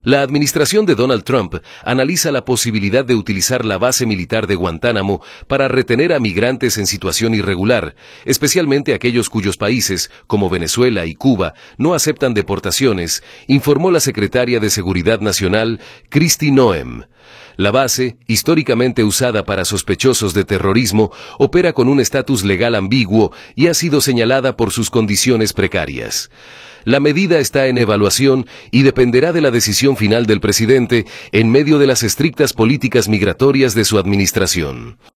La administración de Donald Trump analiza la posibilidad de utilizar la base militar de Guantánamo para retener a migrantes en situación irregular, especialmente aquellos cuyos países, como Venezuela y Cuba, no aceptan deportaciones, informó la secretaria de Seguridad Nacional, Kristi Noem. La base, históricamente usada para sospechosos de terrorismo, opera con un estatus legal ambiguo y ha sido señalada por sus condiciones precarias. La medida está en evaluación y dependerá de la decisión final del presidente en medio de las estrictas políticas migratorias de su administración.